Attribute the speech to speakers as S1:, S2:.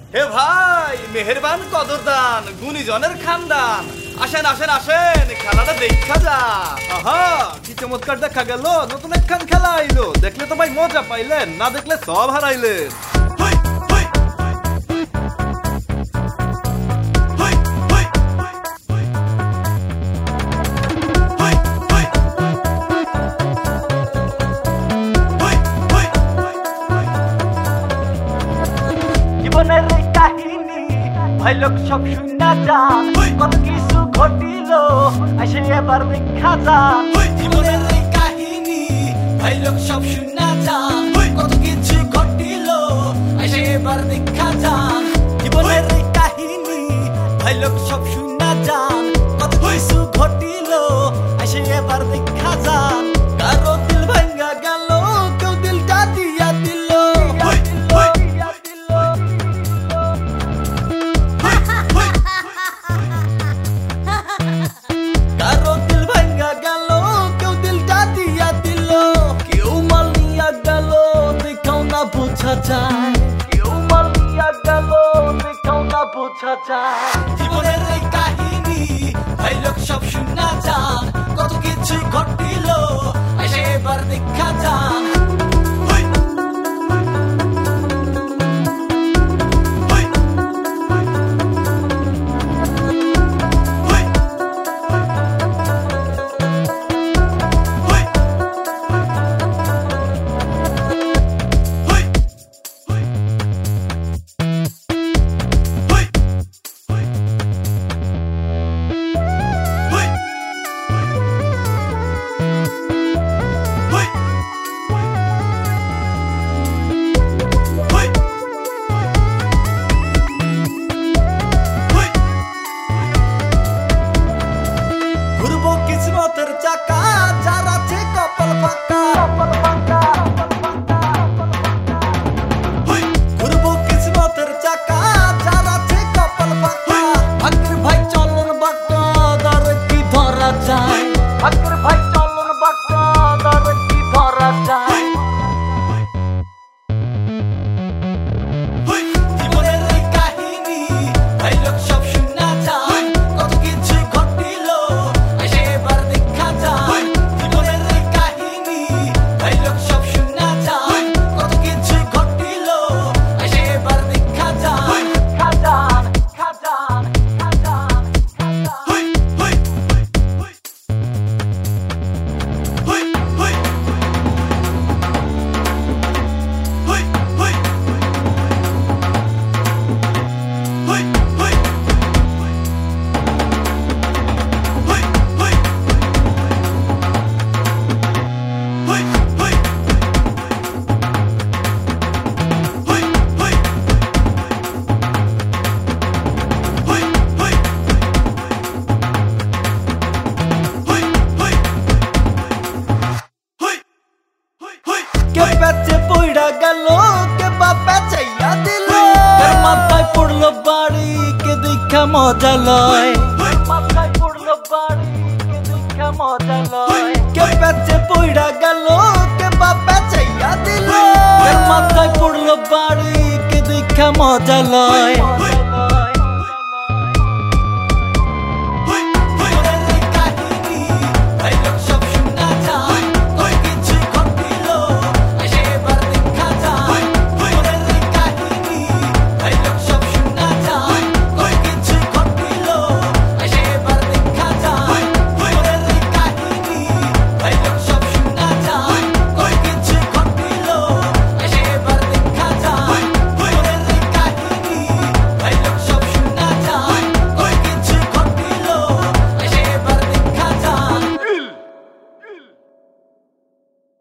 S1: হে ভাই, মেহেরবান কদরদান, গুণীজনের খানদান, আসেন আসেন আসেন, খেলাটা দেখা যা। আহা, কি চমৎকার দেখা গেল, নতুন একখান খেলা আইলো। দেখলে তো ভাই মজা পাইলেন, না দেখলে সব হারাইলেন।
S2: জীবনের এই কাহিনী ভাই লোক সব শুনা যান, কত কিছু ঘটিল আসে এবার দেখা যান। জীবনের এই কাহিনী ভাই লোক সব শুনা যান, কত কিছু ঘটিল আসে এবার দেখা যান। জীবনের এই কাহিনী ভাই লোক সব শুনা যান, কত কিছু ঘটিল আসে এবার দেখা যান। কারো দিল ভাঙ্গা গেল, কেউ দিলটা দিয়া দিল। কারো দিল ভাঙ্গা গেল, কেউ দিলটা দিয়া দিল। কেউ মাল নিয়া গেল, দেখাও না বোঝা যায়। কেউ মাল নিয়া গেল, দেখাও না বোঝা যায়। জীবনের এই কাহিনী ভাই লোক সব শুনা যান, কত কিছু ঘটিল এসে এবার দেখা যান। ঘুরবো কিসমতের চাকা, যার আছে কপাল ফাঁকা। ঘুরবো কিসমতের চাকা, যার আছে কপাল ফাঁকা। ভাগ্যের ভাই চলন বাঁকা, দর কি ধরা যায়। ভাগ্যের ভাই চলন বাঁকা, দর কি ধরা যায়। জীবনের এই কাহিনী ভাই লোক সব শুনা যান, কত কিছু ঘটিল এসে এবার দেখা যান। জীবনের এই কাহিনী ভাই লোক সব শুনা যান, কত কিছু ঘটিল এসে এবার দেখা যান। খাজান খাজান খাজান কে পেছে পইড়া গেল, কে বাপে চাইয়া দিল। কার মাথায় পড়লো বাড়ি, কে দেখা মজা লয়। মাথায় পড়লো বাড়ি, কে দেখা মজা লয়। কে পেছে পইড়া গেল, কে বাপে চাইয়া দিল। কার মাথায় পড়লো বাড়ি, কে দেখা মজা লয়।